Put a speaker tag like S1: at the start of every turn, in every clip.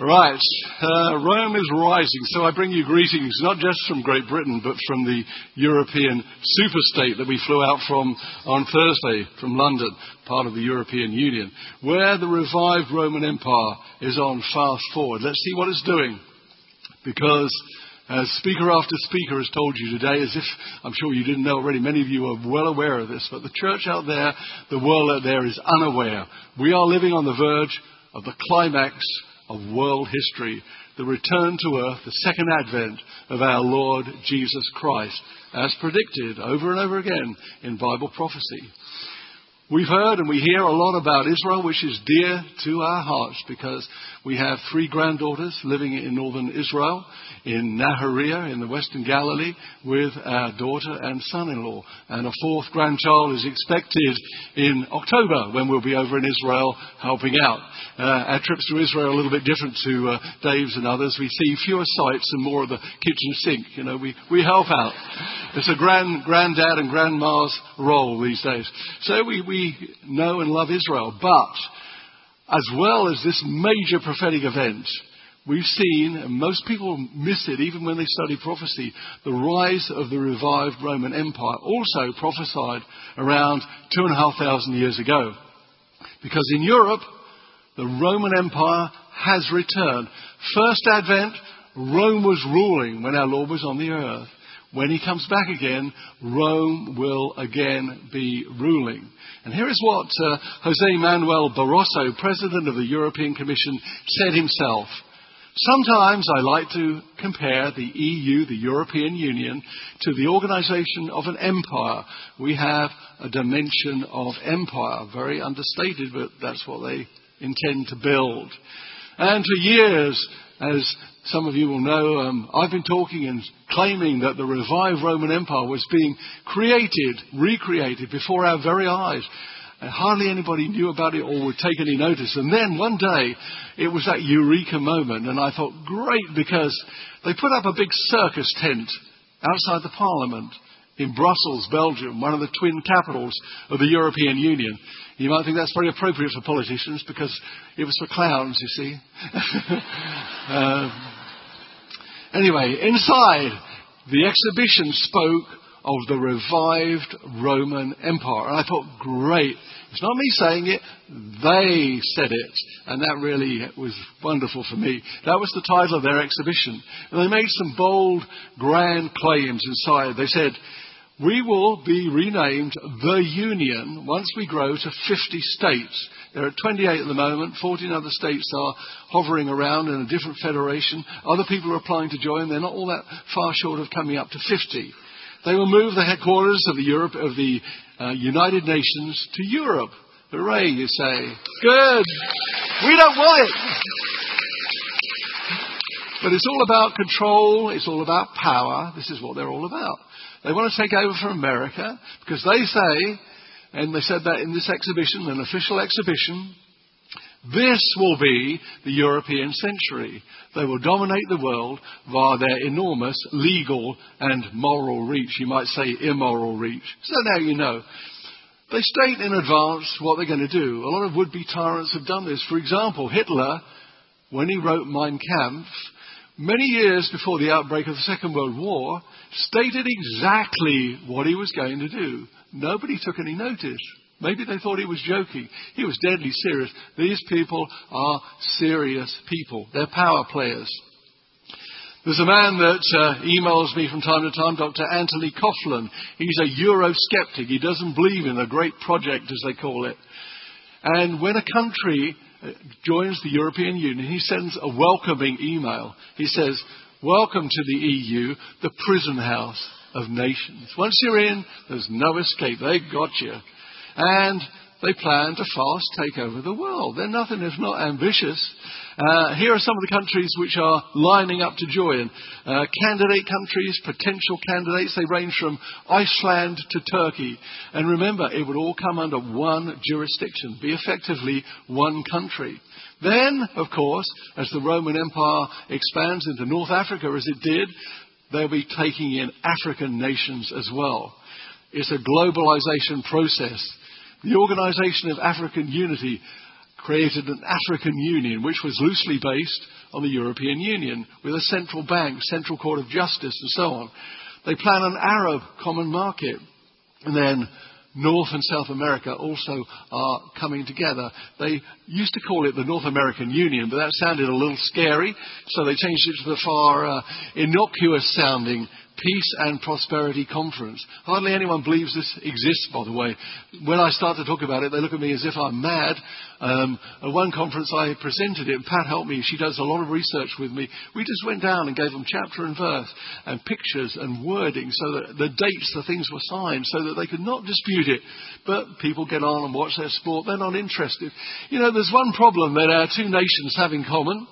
S1: Right, Rome is rising, so I bring you greetings, not just from Great Britain, but from the European superstate that we flew out from on Thursday, from London, part of the European Union, where the revived Roman Empire is on fast forward. Let's see what it's doing, because as speaker after speaker has told you today, as if I'm sure you didn't know already, many of you are well aware of this, but the church out there, the world out there is unaware. We are living on the verge of the climax of world history, the return to earth, the second advent of our Lord Jesus Christ, as predicted over and over again in Bible prophecy. We've heard and we hear a lot about Israel, which is dear to our hearts because we have 3 granddaughters living in northern Israel, in Nahariya, in the western Galilee, with our daughter and son-in-law. And a 4th grandchild is expected in October, when we'll be over in Israel helping out. Our trips to Israel are a little bit different to Dave's and others. We see fewer sights and more of the kitchen sink. You know, we help out. It's a granddad and grandma's role these days. So we know and love Israel. But as well as this major prophetic event, we've seen, and most people miss it even when they study prophecy, the rise of the revived Roman Empire, also prophesied around 2,500 years ago. Because in Europe, the Roman Empire has returned. First Advent, Rome was ruling when our Lord was on the earth. When he comes back again, Rome will again be ruling. And here is what José Manuel Barroso, President of the European Commission, said himself. Sometimes I like to compare the EU, the European Union, to the organization of an empire. We have a dimension of empire, very understated, but that's what they intend to build. And for years, as some of you will know, I've been talking and claiming that the revived Roman Empire was being recreated before our very eyes. And hardly anybody knew about it or would take any notice. And then one day, it was that eureka moment. And I thought, great, because they put up a big circus tent outside the Parliament in Brussels, Belgium, one of the twin capitals of the European Union. You might think that's very appropriate for politicians because it was for clowns, you see. Anyway, inside, the exhibition spoke of the revived Roman Empire. And I thought, great. It's not me saying it, they said it. And that really was wonderful for me. That was the title of their exhibition. And they made some bold, grand claims inside. They said, we will be renamed the Union once we grow to 50 states. There are 28 at the moment. 14 other states are hovering around in a different federation. Other people are applying to join. They're not all that far short of coming up to 50. They will move the headquarters of the United Nations to Europe. Hooray, you say. Good. We don't want it. But it's all about control. It's all about power. This is what they're all about. They want to take over from America because they say, and they said that in this exhibition, an official exhibition, this will be the European century. They will dominate the world via their enormous legal and moral reach. You might say immoral reach. So now you know. They state in advance what they're going to do. A lot of would-be tyrants have done this. For example, Hitler, when he wrote Mein Kampf, many years before the outbreak of the Second World War, stated exactly what he was going to do. Nobody took any notice. Maybe they thought he was joking. He was deadly serious. These people are serious people. They're power players. There's a man that emails me from time to time, Dr. Anthony Coughlin. He's a Eurosceptic. He doesn't believe in the great project, as they call it. And when a country joins the European Union, he sends a welcoming email. He says, welcome to the EU, the prison house of nations. Once you're in, there's no escape. They've got you. And they plan to fast take over the world. They're nothing if not ambitious. Here are some of the countries which are lining up to join. Candidate countries, potential candidates, they range from Iceland to Turkey. And remember, it would all come under one jurisdiction, be effectively one country. Then, of course, as the Roman Empire expands into North Africa as it did, they'll be taking in African nations as well. It's a globalization process. The Organization of African Unity created an African Union, which was loosely based on the European Union, with a central bank, central court of justice, and so on. They plan an Arab common market. And then North and South America also are coming together. They used to call it the North American Union, but that sounded a little scary, so they changed it to the far innocuous sounding Peace and Prosperity Conference. Hardly anyone believes this exists, by the way. When I start to talk about it, they look at me as if I'm mad. At one conference I presented it, and Pat helped me. She does a lot of research with me. We just went down and gave them chapter and verse and pictures and wording so that the dates, the things were signed so that they could not dispute it. But people get on and watch their sport. They're not interested. You know, there's one problem that our two nations have in common.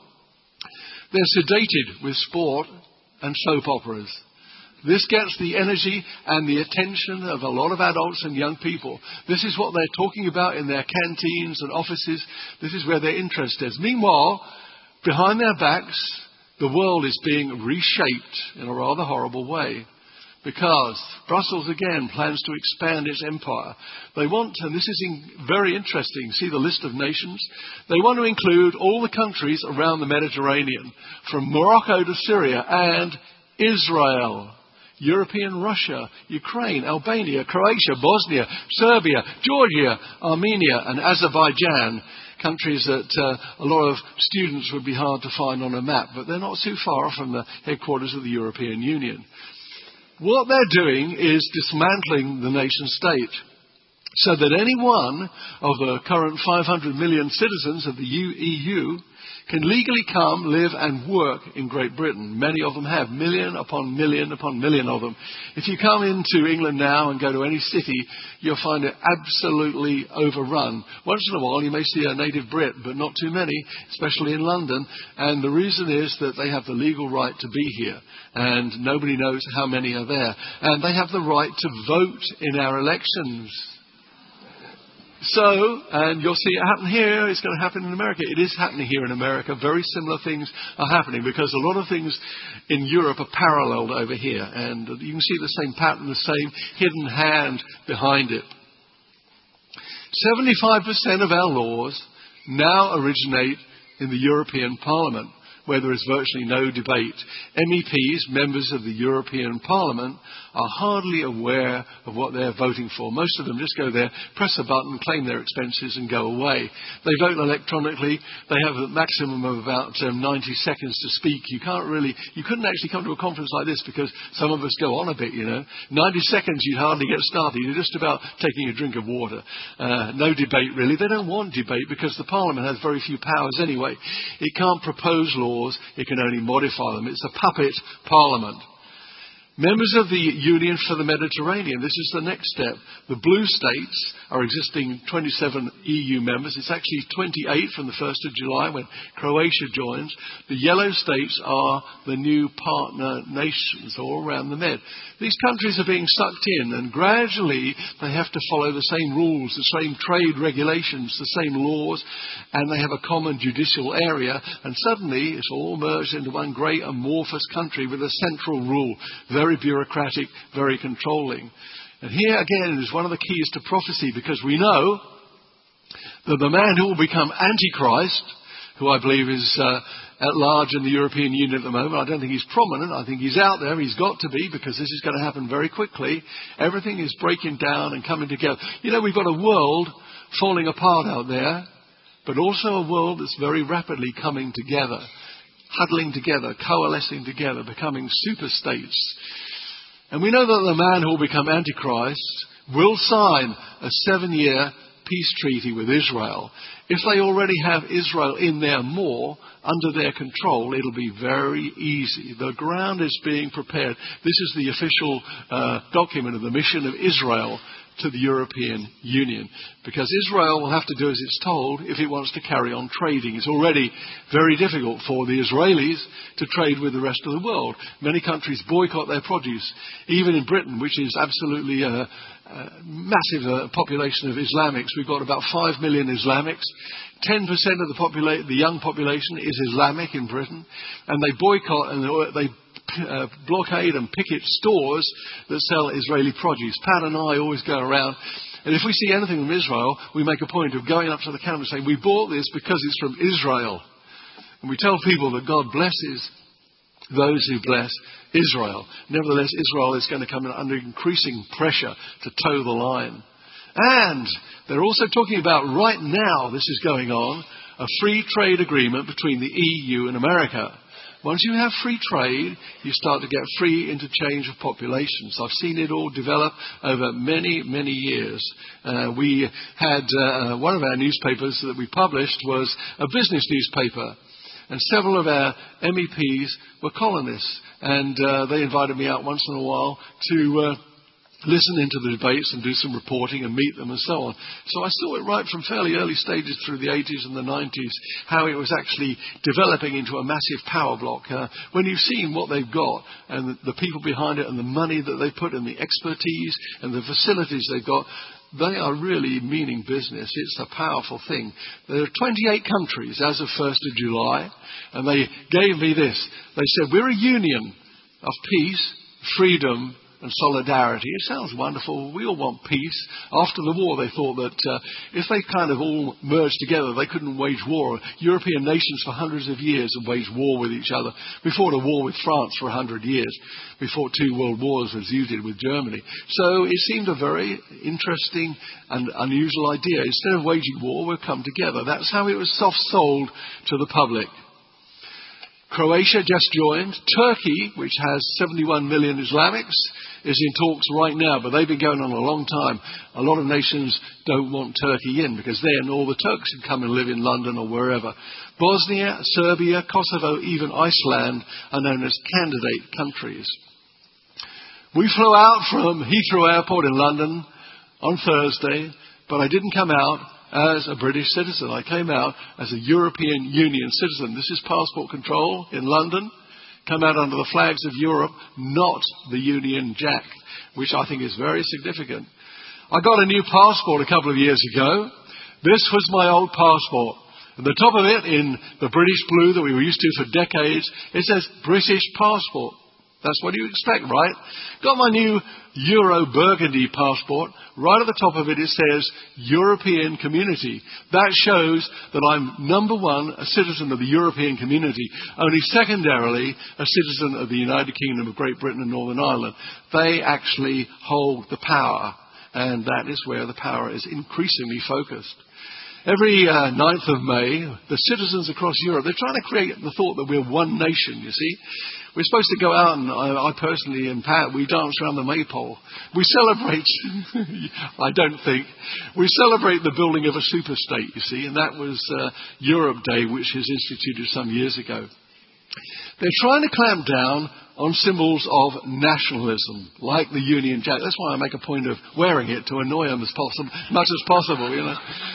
S1: They're sedated with sport and soap operas. This gets the energy and the attention of a lot of adults and young people. This is what they're talking about in their canteens and offices. This is where their interest is. Meanwhile, behind their backs, the world is being reshaped in a rather horrible way. Because Brussels, again, plans to expand its empire. They want, and this is very interesting, see the list of nations? They want to include all the countries around the Mediterranean, from Morocco to Syria and Israel. European Russia, Ukraine, Albania, Croatia, Bosnia, Serbia, Georgia, Armenia and Azerbaijan. Countries that a lot of students would be hard to find on a map, but they're not too far from the headquarters of the European Union. What they're doing is dismantling the nation state so that any one of the current 500 million citizens of the EU can legally come, live and work in Great Britain. Many of them have, million upon million upon million of them. If you come into England now and go to any city, you'll find it absolutely overrun. Once in a while you may see a native Brit, but not too many, especially in London. And the reason is that they have the legal right to be here. And nobody knows how many are there. And they have the right to vote in our elections. So, and you'll see it happen here, it's going to happen in America. It is happening here in America. Very similar things are happening because a lot of things in Europe are paralleled over here. And you can see the same pattern, the same hidden hand behind it. 75% of our laws now originate in the European Parliament, where there is virtually no debate. MEPs, members of the European Parliament, are hardly aware of what they're voting for. Most of them just go there, press a button, claim their expenses and go away. They vote electronically. They have a maximum of about 90 seconds to speak. You couldn't actually come to a conference like this because some of us go on a bit, you know. 90 seconds you'd hardly get started. You're just about taking a drink of water. No debate really. They don't want debate because the Parliament has very few powers anyway. It can't propose laws. It can only modify them. It's a puppet parliament. Members of the Union for the Mediterranean, this is the next step. The blue states are existing 27 EU members. It's actually 28 from the 1st of July when Croatia joins. The yellow states are the new partner nations all around the Med. These countries are being sucked in and gradually they have to follow the same rules, the same trade regulations, the same laws, and they have a common judicial area, and suddenly it's all merged into one great amorphous country with a central rule. Very bureaucratic, very controlling. And here again is one of the keys to prophecy, because we know that the man who will become Antichrist, who I believe is at large in the European Union at the moment, I don't think he's prominent, I think he's out there, he's got to be, because this is going to happen very quickly. Everything is breaking down and coming together. You know, we've got a world falling apart out there, but also a world that's very rapidly coming together, huddling together, coalescing together, becoming super states. And we know that the man who will become Antichrist will sign a 7-year peace treaty with Israel. If they already have Israel in there more, under their control, it'll be very easy. The ground is being prepared. This is the official document of the mission of Israel to the European Union, because Israel will have to do as it's told if it wants to carry on trading. It's already very difficult for the Israelis to trade with the rest of the world. Many countries boycott their produce, even in Britain, which is absolutely a massive population of Islamics. We've got about 5 million Islamics. 10% of the young population is Islamic in Britain, and they boycott and they blockade and picket stores that sell Israeli produce. Pat and I always go around And if we see anything from Israel, we make a point of going up to the counter and saying, we bought this because it's from Israel. And we tell people that God blesses those who bless Israel. Nevertheless, Israel is going to come under increasing pressure to toe the line. And they're also talking about right now, this is going on, a free trade agreement between the EU and America. Once you have free trade, you start to get free interchange of populations. I've seen it all develop over many, many years. We had one of our newspapers that we published was a business newspaper. And several of our MEPs were colonists. And they invited me out once in a while to listen into the debates and do some reporting and meet them and so on. So I saw it right from fairly early stages through the 80s and the 90s, how it was actually developing into a massive power block. When you've seen what they've got and the people behind it and the money that they put and the expertise and the facilities they've got, they are really meaning business. It's a powerful thing. There are 28 countries as of 1st of July, and they gave me this. They said, we're a union of peace, freedom, and solidarity. It sounds wonderful. We all want peace. After the war, they thought that if they kind of all merged together, they couldn't wage war. European nations for hundreds of years have waged war with each other. We fought a war with France for 100 years. We fought 2 world wars, as you did with Germany. So it seemed a very interesting and unusual idea. Instead of waging war, we'll come together. That's how it was soft-sold to the public. Croatia just joined. Turkey, which has 71 million Islamics, is in talks right now, but they've been going on a long time. A lot of nations don't want Turkey in because then all the Turks can come and live in London or wherever. Bosnia, Serbia, Kosovo, even Iceland are known as candidate countries. We flew out from Heathrow Airport in London on Thursday, but I didn't come out as a British citizen. I came out as a European Union citizen. This is passport control in London. Come out under the flags of Europe, not the Union Jack, which I think is very significant. I got a new passport a couple of years ago. This was my old passport. At the top of it, in the British blue that we were used to for decades, it says British passport. That's what you expect, right? Got my new Euro Burgundy passport. Right at the top of it, it says European Community. That shows that I'm number one, a citizen of the European Community. Only secondarily, a citizen of the United Kingdom of Great Britain and Northern Ireland. They actually hold the power. And that is where the power is increasingly focused. Every 9th of May, the citizens across Europe, they're trying to create the thought that we're one nation, you see. We're supposed to go out, and I personally and Pat, we dance around the maypole. We celebrate, I don't think, we celebrate the building of a super-state, you see, and that was Europe Day, which was instituted some years ago. They're trying to clamp down on symbols of nationalism, like the Union Jack. That's why I make a point of wearing it to annoy them as much as possible, you know.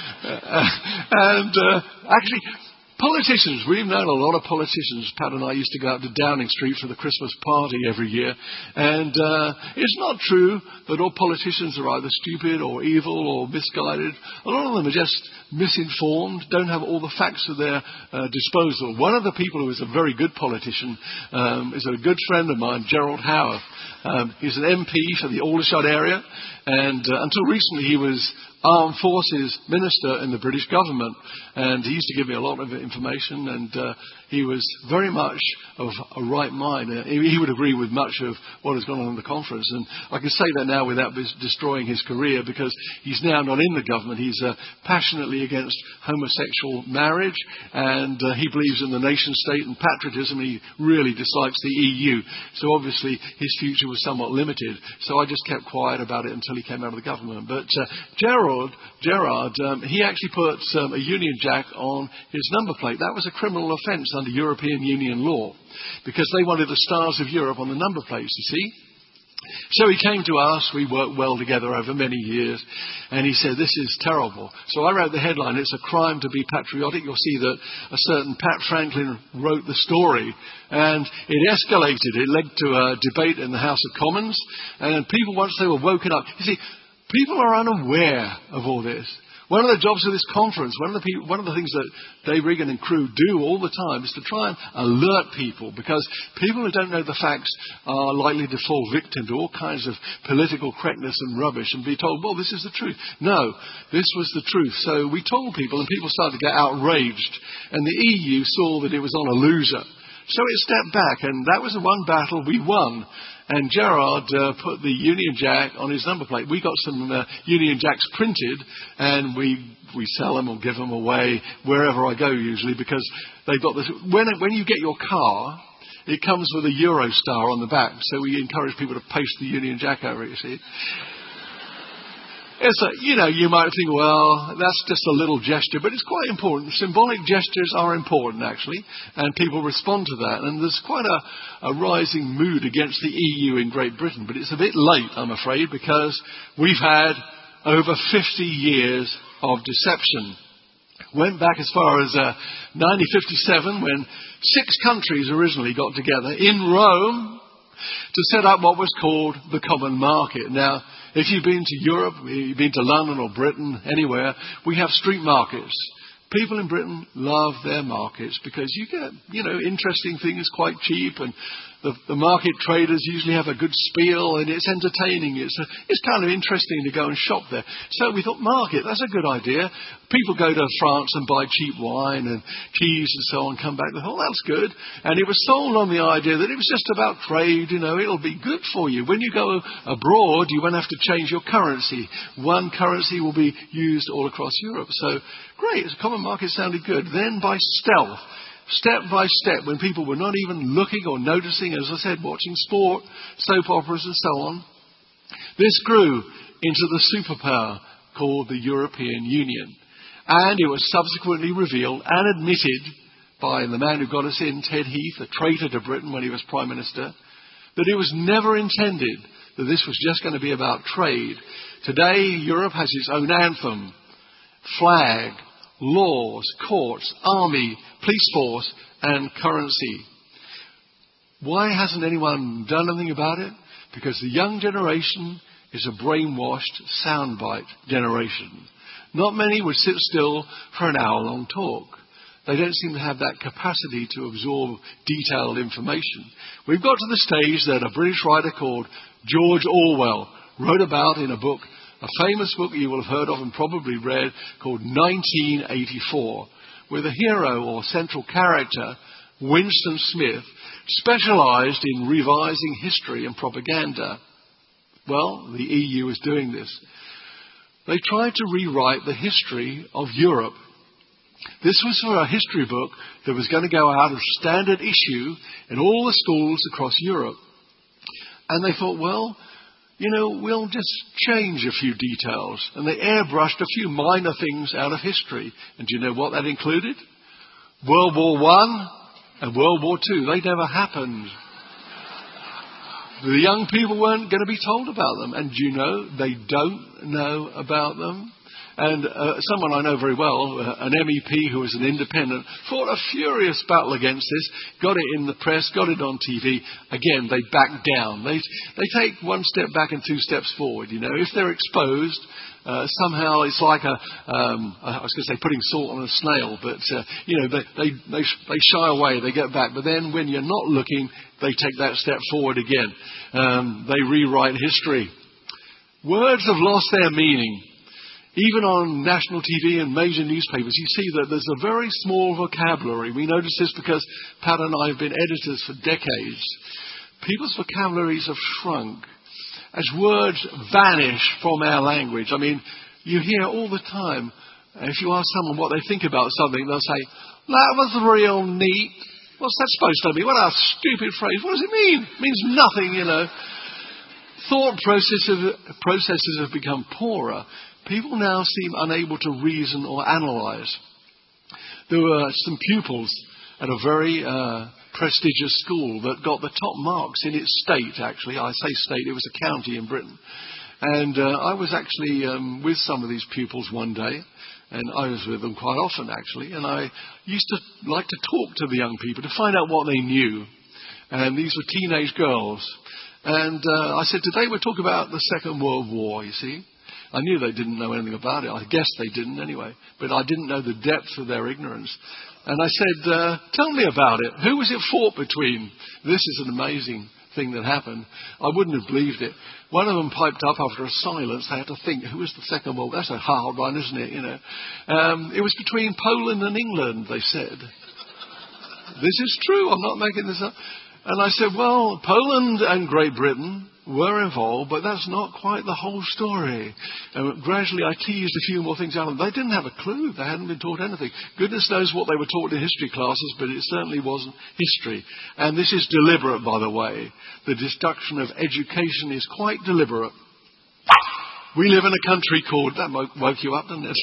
S1: Actually, politicians, we've known a lot of politicians. Pat and I used to go out to Downing Street for the Christmas party every year. And it's not true that all politicians are either stupid or evil or misguided. A lot of them are just misinformed, don't have all the facts at their disposal. One of the people who is a very good politician is a good friend of mine, Gerald Howarth. He's an MP for the Aldershot area. And until recently, he was Armed Forces Minister in the British government, and he used to give me a lot of information, and he was very much of a right mind. He would agree with much of what has gone on in the conference, and I can say that now without destroying his career, because he's now not in the government. He's passionately against homosexual marriage, and he believes in the nation state and patriotism. He really dislikes the EU, so obviously his future was somewhat limited. So I just kept quiet about it until he came out of the government. But Gerard, he actually put a Union Jack on his number plate. That was a criminal offence under European Union law, because they wanted the stars of Europe on the number plates, you see. So he came to us, we worked well together over many years, and he said, this is terrible. So I wrote the headline, it's a crime to be patriotic. You'll see that a certain Pat Franklin wrote the story, and it escalated. It led to a debate in the House of Commons, and people, once they were woken up, you see, people are unaware of all this. One of the jobs of this conference, one of the things that Dave Regan and crew do all the time is to try and alert people, because people who don't know the facts are likely to fall victim to all kinds of political correctness and rubbish and be told, well, this is the truth. No, this was the truth. So we told people, and people started to get outraged, and the EU saw that it was on a loser. So it stepped back, and that was the one battle we won. And Gerard put the Union Jack on his number plate. We got some Union Jacks printed, and we sell them or give them away wherever I go usually, because they've got this. When you get your car, it comes with a Eurostar on the back, so we encourage people to paste the Union Jack over it, you see. You might think, well, that's just a little gesture, but it's quite important. Symbolic gestures are important, actually, and people respond to that. And there's quite a rising mood against the EU in Great Britain, but it's a bit late, I'm afraid, because we've had over 50 years of deception. Went back as far as 1957, when 6 countries originally got together in Rome to set up what was called the common market. Now, if you've been to Europe, you've been to London or Britain, anywhere, we have street markets. People in Britain love their markets because you get, interesting things quite cheap, and the market traders usually have a good spiel, and it's entertaining. It's kind of interesting to go and shop there. So we thought, market, that's a good idea. People go to France and buy cheap wine and cheese and so on, come back and oh, that's good. And it was sold on the idea that it was just about trade, it'll be good for you. When you go abroad, you won't have to change your currency. One currency will be used all across Europe. So great, the common market sounded good. Then by stealth, step by step, when people were not even looking or noticing, as I said, watching sport, soap operas and so on, this grew into the superpower called the European Union. And it was subsequently revealed and admitted by the man who got us in, Ted Heath, a traitor to Britain when he was Prime Minister, that it was never intended that this was just going to be about trade. Today, Europe has its own anthem, flag, laws, courts, army, police force, and currency. Why hasn't anyone done anything about it? Because the young generation is a brainwashed soundbite generation. Not many would sit still for an hour-long talk. They don't seem to have that capacity to absorb detailed information. We've got to the stage that a British writer called George Orwell wrote about in a book, a famous book you will have heard of and probably read, called 1984, where the hero or central character, Winston Smith, specialised in revising history and propaganda. Well, the EU is doing this. They tried to rewrite the history of Europe. This was for a history book that was going to go out of standard issue in all the schools across Europe. And they thought, well, we'll just change a few details. And they airbrushed a few minor things out of history. And do you know what that included? World War I and World War II. They never happened. The young people weren't going to be told about them. And they don't know about them. And someone I know very well, an MEP who was an independent, fought a furious battle against this, got it in the press, got it on TV. Again, they backed down. They take one step back and 2 steps forward. If they're exposed, somehow it's like I was going to say putting salt on a snail, but they shy away, they get back. But then when you're not looking, they take that step forward again. They rewrite history. Words have lost their meaning. Even on national TV and major newspapers, you see that there's a very small vocabulary. We notice this because Pat and I have been editors for decades. People's vocabularies have shrunk as words vanish from our language. I mean, you hear all the time, if you ask someone what they think about something, they'll say, that was real neat. What's that supposed to mean? What a stupid phrase. What does it mean? It means nothing, Thought processes have become poorer. People now seem unable to reason or analyse. There were some pupils at a very prestigious school that got the top marks in its state, actually. I say state, it was a county in Britain. And I was actually with some of these pupils one day, and I was with them quite often, actually. And I used to like to talk to the young people to find out what they knew. And these were teenage girls. And I said, today we'll talk about the Second World War, you see. I knew they didn't know anything about it. I guess they didn't anyway. But I didn't know the depth of their ignorance. And I said, tell me about it. Who was it fought between? This is an amazing thing that happened. I wouldn't have believed it. One of them piped up after a silence. They had to think, who was the second one? That's a hard one, isn't it? It was between Poland and England, they said. This is true. I'm not making this up. And I said, well, Poland and Great Britain were involved, but that's not quite the whole story. And gradually I teased a few more things out of them. They didn't have a clue. They hadn't been taught anything. Goodness knows what they were taught in history classes, but it certainly wasn't history. And this is deliberate, by the way. The destruction of education is quite deliberate. We live in a country called... That woke you up, didn't it?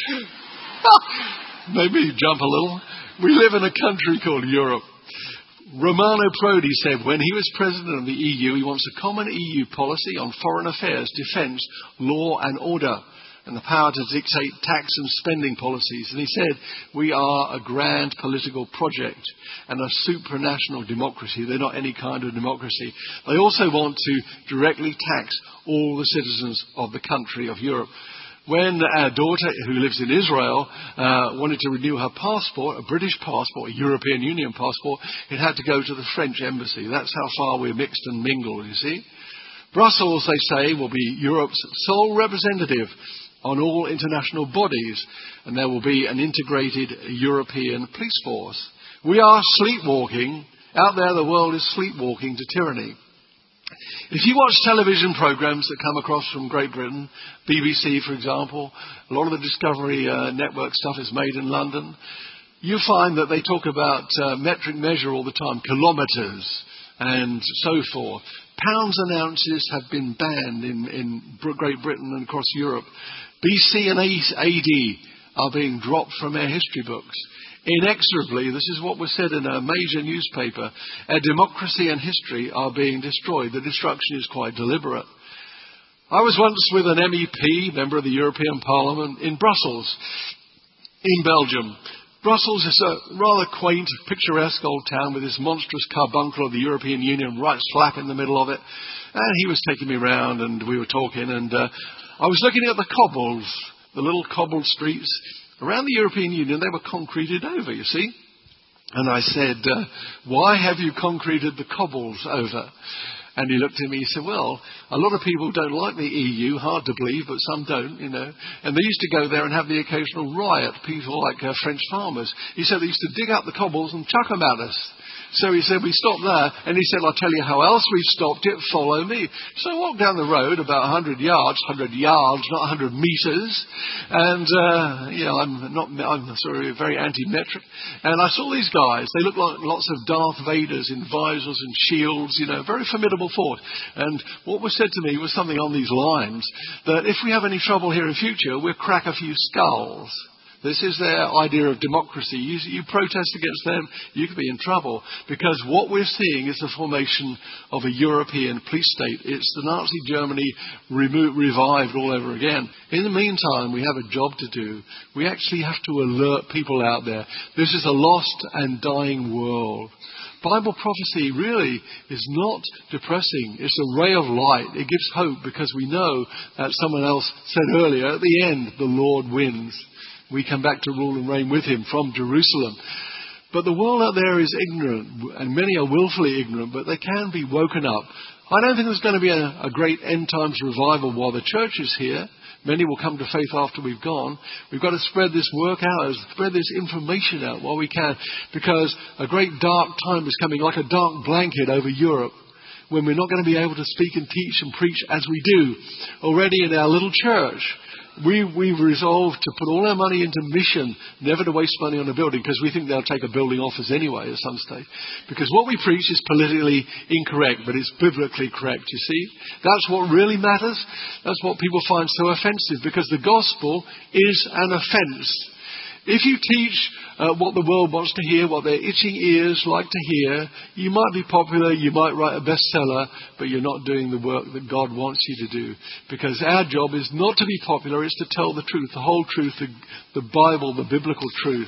S1: Maybe jump a little. We live in a country called Europe. Romano Prodi said when he was president of the EU, he wants a common EU policy on foreign affairs, defence, law and order, and the power to dictate tax and spending policies. And he said, we are a grand political project and a supranational democracy. They're not any kind of democracy. They also want to directly tax all the citizens of the country of Europe. When our daughter, who lives in Israel, wanted to renew her passport, a British passport, a European Union passport, it had to go to the French embassy. That's how far we're mixed and mingled, you see. Brussels, they say, will be Europe's sole representative on all international bodies, and there will be an integrated European police force. We are sleepwalking. Out there, the world is sleepwalking to tyranny. If you watch television programs that come across from Great Britain, BBC, for example, a lot of the Discovery Network stuff is made in London, you find that they talk about metric measure all the time, kilometres and so forth. Pounds and ounces have been banned in Great Britain and across Europe. BC and AD are being dropped from our history books. Inexorably, this is what was said in a major newspaper, our democracy and history are being destroyed. The destruction is quite deliberate. I was once with an MEP, member of the European Parliament, in Brussels, in Belgium. Brussels is a rather quaint, picturesque old town with this monstrous carbuncle of the European Union right slap in the middle of it. And he was taking me round and we were talking, and I was looking at the cobbles, the little cobbled streets. Around the European Union, they were concreted over, you see. And I said, why have you concreted the cobbles over? And he looked at me, he said, well, a lot of people don't like the EU, hard to believe, but some don't, And they used to go there and have the occasional riot, people like French farmers. He said they used to dig up the cobbles and chuck them at us. So he said, we stopped there, and he said, I'll tell you how else we've stopped it, follow me. So I walked down the road about 100 yards, not 100 metres, and, I'm very anti-metric, and I saw these guys. They looked like lots of Darth Vaders in visors and shields, very formidable force. And what was said to me was something on these lines, that if we have any trouble here in future, we'll crack a few skulls. This is their idea of democracy. You protest against them, you could be in trouble. Because what we're seeing is the formation of a European police state. It's the Nazi Germany revived all over again. In the meantime, we have a job to do. We actually have to alert people out there. This is a lost and dying world. Bible prophecy really is not depressing. It's a ray of light. It gives hope because we know that someone else said earlier, at the end, the Lord wins. We come back to rule and reign with him from Jerusalem. But the world out there is ignorant, and many are willfully ignorant, but they can be woken up. I don't think there's going to be a great end times revival while the church is here. Many will come to faith after we've gone. We've got to spread this work out, spread this information out while we can, because a great dark time is coming, like a dark blanket over Europe, when we're not going to be able to speak and teach and preach as we do already in our little church. We've resolved to put all our money into mission, never to waste money on a building, because we think they'll take a building off us anyway at some stage. Because what we preach is politically incorrect, but it's biblically correct, you see. That's what really matters. That's what people find so offensive, because the gospel is an offence. If you teach what the world wants to hear, what their itching ears like to hear, you might be popular, you might write a bestseller, but you're not doing the work that God wants you to do. Because our job is not to be popular, it's to tell the truth, the whole truth, the Bible, the biblical truth.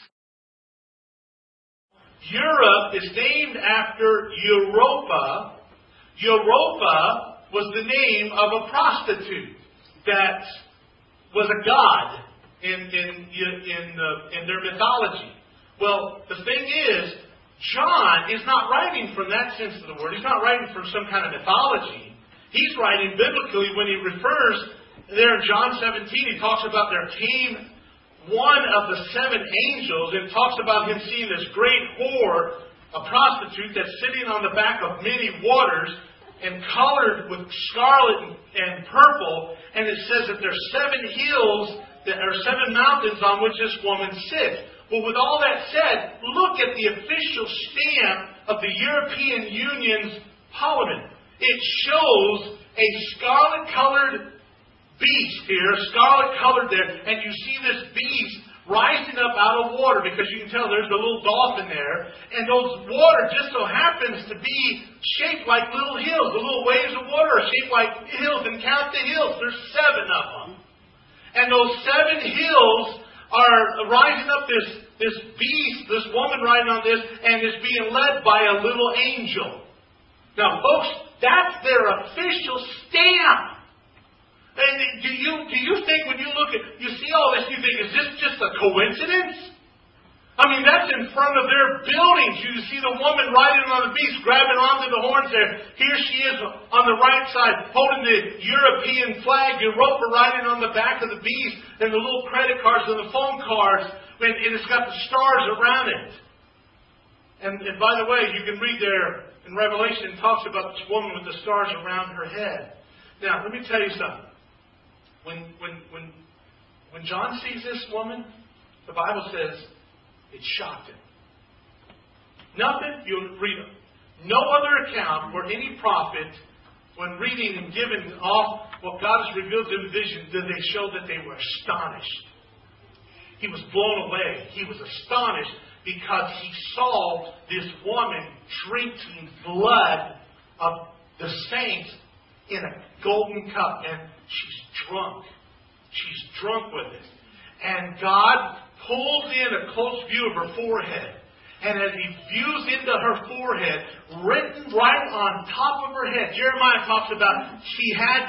S2: Europe is named after Europa. Europa was the name of a prostitute that was a god in their mythology. Well, the thing is, John is not writing from that sense of the word. He's not writing from some kind of mythology. He's writing biblically when he refers there in John 17. He talks about there came one of the 7 angels and talks about him seeing this great whore, a prostitute that's sitting on the back of many waters and colored with scarlet and purple. And it says that there's 7 hills, that are 7 mountains on which this woman sits. Well, with all that said, look at the official stamp of the European Union's Parliament. It shows a scarlet-colored beast here, scarlet-colored there, and you see this beast rising up out of water, because you can tell there's a little dolphin there, and those water just so happens to be shaped like little hills. The little waves of water are shaped like hills, and count the hills. There's 7 of them. And those 7 hills are rising up this beast, this woman riding on this, and is being led by a little angel. Now, folks, that's their official stamp. And do you think when you look at, you see all this, you think, is this just a coincidence? I mean, that's in front of their buildings. You see the woman riding on the beast, grabbing onto the horns there. Here she is on the right side, holding the European flag, Europa riding on the back of the beast, and the little credit cards and the phone cards, and it's got the stars around it. And by the way, you can read there in Revelation, it talks about this woman with the stars around her head. Now, let me tell you something. When John sees this woman, the Bible says it shocked him. Nothing, you'll read it. No other account where any prophet, when reading and giving off what God has revealed in vision, did they show that they were astonished. He was blown away. He was astonished because he saw this woman drinking blood of the saints in a golden cup, and she's drunk. She's drunk with it. And God pulls in a close view of her forehead. And as he views into her forehead, written right on top of her head, Jeremiah talks about she had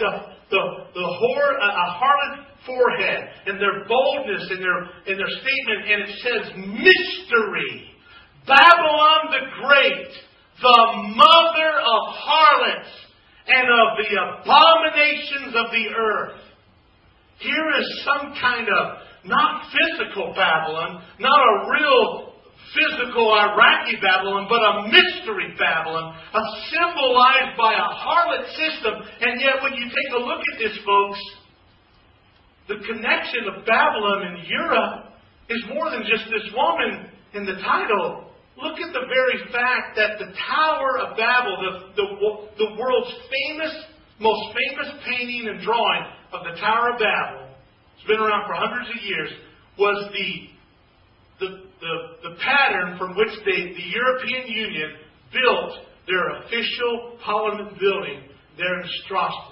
S2: a harlot forehead, and their boldness in their statement, and it says, mystery, Babylon the Great, the mother of harlots and of the abominations of the earth. Here is some kind of, not physical Babylon, not a real physical Iraqi Babylon, but a mystery Babylon, symbolized by a harlot system. And yet when you take a look at this, folks, the connection of Babylon and Europe is more than just this woman in the title. Look at the very fact that the Tower of Babel, the world's most famous painting and drawing of the Tower of Babel, it's been around for hundreds of years, was the pattern from which the European Union built their official parliament building there in Strasbourg.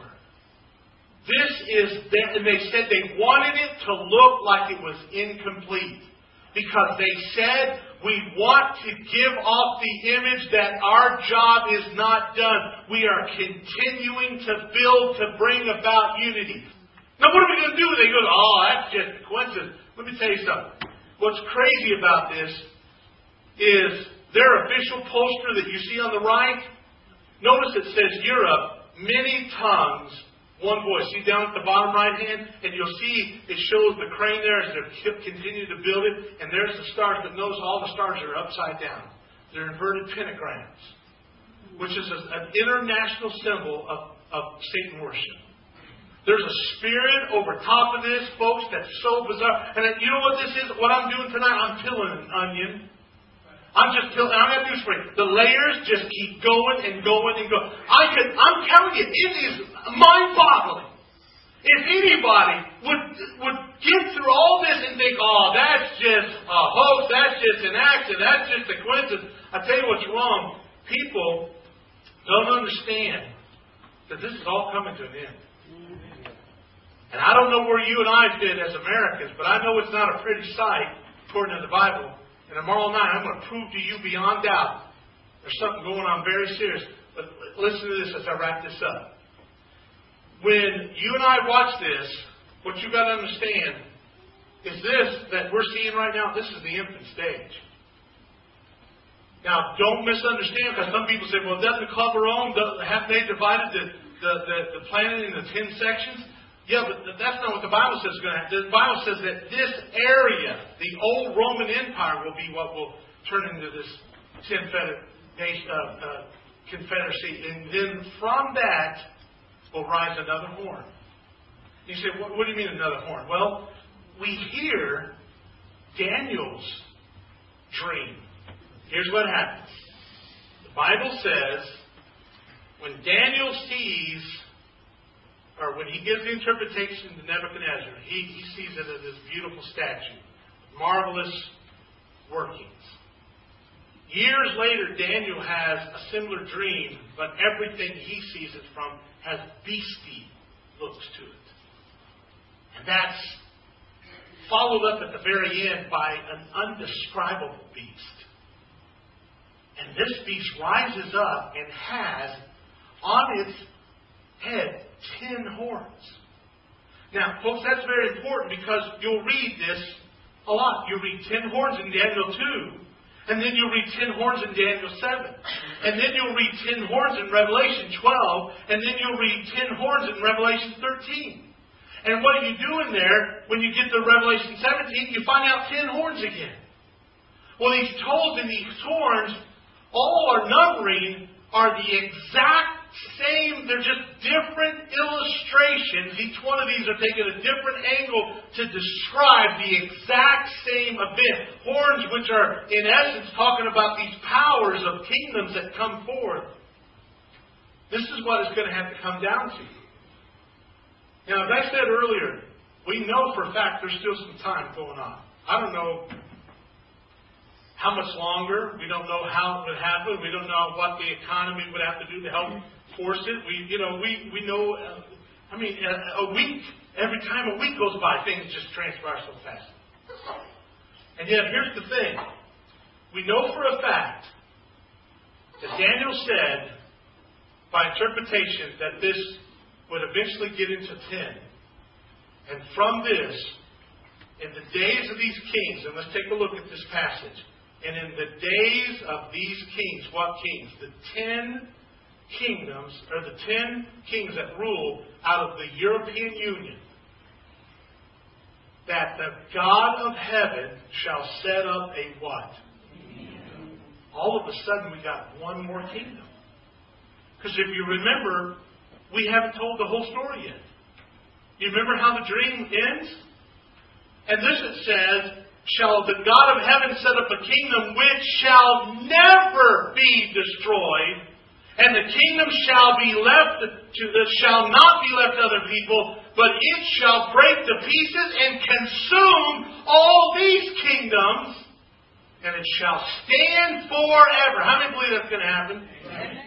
S2: And they said they wanted it to look like it was incomplete, because they said, we want to give off the image that our job is not done. We are continuing to build to bring about unity. Now, what are we going to do? They go, that's just a coincidence. Let me tell you something. What's crazy about this is their official poster that you see on the right. Notice it says Europe, many tongues, one voice. See down at the bottom right hand? And you'll see it shows the crane there as they're continuing to build it. And there's the stars. But notice all the stars are upside down. They're inverted pentagrams, which is an international symbol of Satan worship. There's a spirit over top of this, folks, that's so bizarre. And you know what this is? What I'm doing tonight? I'm peeling an onion. I'm just peeling. I'm going to do this for you. The layers just keep going and going and going. I'm telling you, it is mind-boggling. If anybody would get through all this and think, that's just a hoax, that's just an accident, that's just a coincidence, I tell you what's wrong. People don't understand that this is all coming to an end. And I don't know where you and I fit as Americans, but I know it's not a pretty sight, according to the Bible. And tomorrow night, I'm going to prove to you beyond doubt there's something going on very serious. But listen to this as I wrap this up. When you and I watch this, what you've got to understand is this that we're seeing right now, this is the infant stage. Now, don't misunderstand, because some people say, well, doesn't the cover Rome, haven't they divided the planet into 10 sections? Yeah, but that's not what the Bible says is going to happen. The Bible says that this area, the old Roman Empire, will be what will turn into this 10-fetter confederacy. And then from that will rise another horn. You say, what do you mean another horn? Well, we hear Daniel's dream. Here's what happens. The Bible says, when Daniel sees, or when he gives the interpretation to Nebuchadnezzar, he sees it as this beautiful statue, marvelous workings. Years later, Daniel has a similar dream, but everything he sees it from has beastie looks to it. And that's followed up at the very end by an undescribable beast. And this beast rises up and has on its head 10 horns. Now, folks, that's very important because you'll read this a lot. You'll read 10 horns in Daniel 2, and then you'll read 10 horns in Daniel 7. And then you'll read 10 horns in Revelation 12, and then you'll read 10 horns in Revelation 13. And what are you doing there when you get to Revelation 17? You find out 10 horns again. Well, these toes and these horns, all are numbering, are the exact same. They're just different illustrations. Each one of these are taking a different angle to describe the exact same event. Horns, which are, in essence, talking about these powers of kingdoms that come forth. This is what it's going to have to come down to. Now, as I said earlier, we know for a fact there's still some time going on. I don't know how much longer. We don't know how it would happen. We don't know what the economy would have to do to help force it. We know, a week, every time a week goes by, things just transpire so fast. And yet, here's the thing. We know for a fact that Daniel said, by interpretation, that this would eventually get into 10. And from this, in the days of these kings, and let's take a look at this passage. And in the days of these kings, what kings? The 10 kingdoms, or the 10 kings that rule out of the European Union, that the God of heaven shall set up a what? All of a sudden we got one more kingdom. Because if you remember, we haven't told the whole story yet. You remember how the dream ends? And this it says, shall the God of heaven set up a kingdom which shall never be destroyed, and the kingdom shall not be left to other people, but it shall break to pieces and consume all these kingdoms, and it shall stand forever. How many believe that's going to happen?